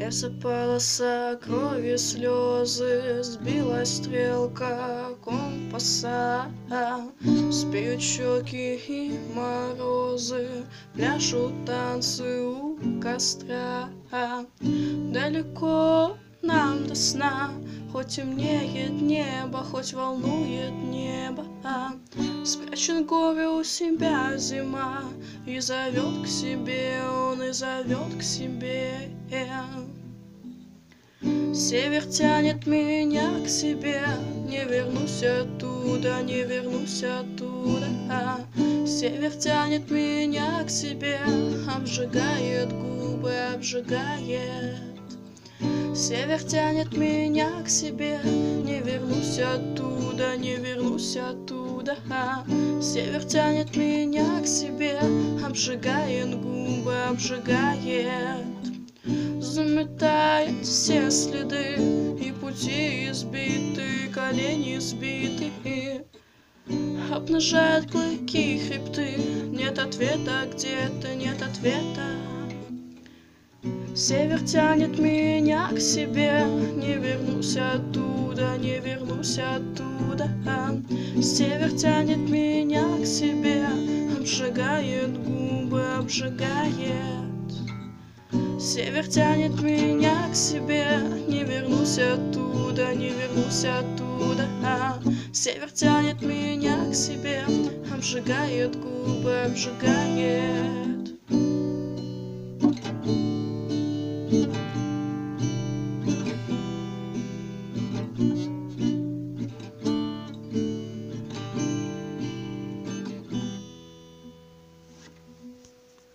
Лесополоса, крови, слезы, сбилась стрелка компаса. Спеют щеки и морозы, пляшут танцы у костра. Далеко нам до сна, хоть темнеет небо, хоть волнует небо. Спрячет горе у себя зима, и зовет к себе он, и зовет к себе. Север тянет меня к себе, не вернусь оттуда, не вернусь оттуда. Север тянет меня к себе, обжигает губы, обжигает. Север тянет меня к себе, не вернусь оттуда, не вернусь оттуда. Север тянет меня к себе, обжигает губы, обжигает. Заметает все следы, и пути избиты, колени сбиты, обнажает клыки, хребты. Нет ответа где-то, нет ответа. Север тянет меня к себе, не вернусь оттуда, не вернусь оттуда. Север тянет меня к себе, обжигает губы, обжигает. Север тянет меня к себе, не вернусь оттуда, не вернусь оттуда. Север тянет меня к себе, обжигает губы, обжигает.